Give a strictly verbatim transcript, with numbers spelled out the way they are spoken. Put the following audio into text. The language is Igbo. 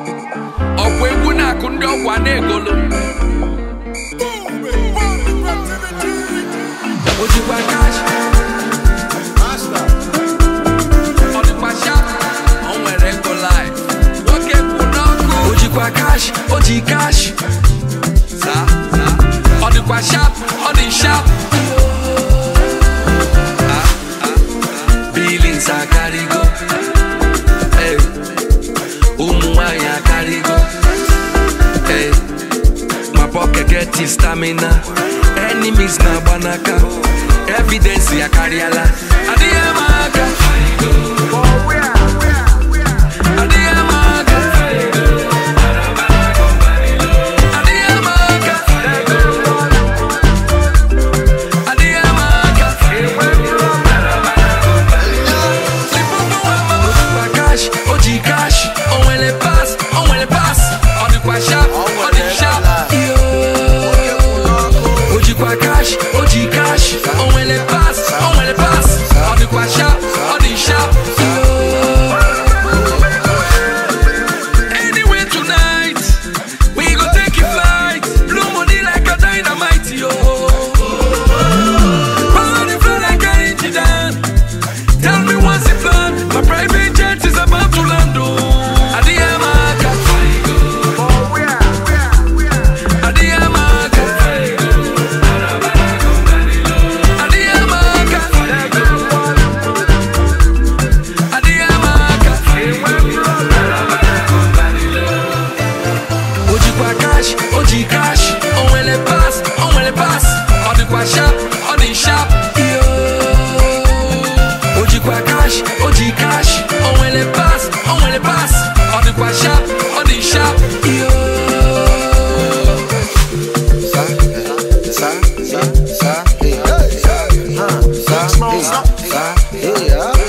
Okwe kuna kundo kwa negolo. Oji kwa cash. Odi kwa shop. Onwe reko life. Woke kunoko. Oji kwa cash. Oji cash. Sa, sa. Odi kwa shop. Odi shop. Ah, ah. Billings a carry go. Hey. Umuaya carry go. Hey. My pocket get his stamina. Enemies na banaka. Evidence ya carry ala. Adiyamaga. Adiyamaga. Adiyamaga. Adiyamaga. Kwa cash, oji cash. On when les passe, on when les passe. On dit quoi shop, on dit shop. Oji kwa cash, oji cash. On when les passe, on when les passe. On dit quoi shop, on dit shop. Anyway tonight, we go take a flight. Blue money like a dynamite, yo. Party flow like a engine down. Tell me what's the plan. My private jet is about to land. Oh, Adiyamaga. Adiyamaga. Adiyamaga. Adiyamaga. Oji kwa cash, oji cash. On when les passe, on when les passe. On dit quoi shop, on dit shop. Yo. Oji kwa cash, oji cash. On when les passe, on when les passe. On dit quoi shop, on dit shop. Yo. Sa, sa, sa, sa, hey, sa, sa, sa, hey, sa, hey,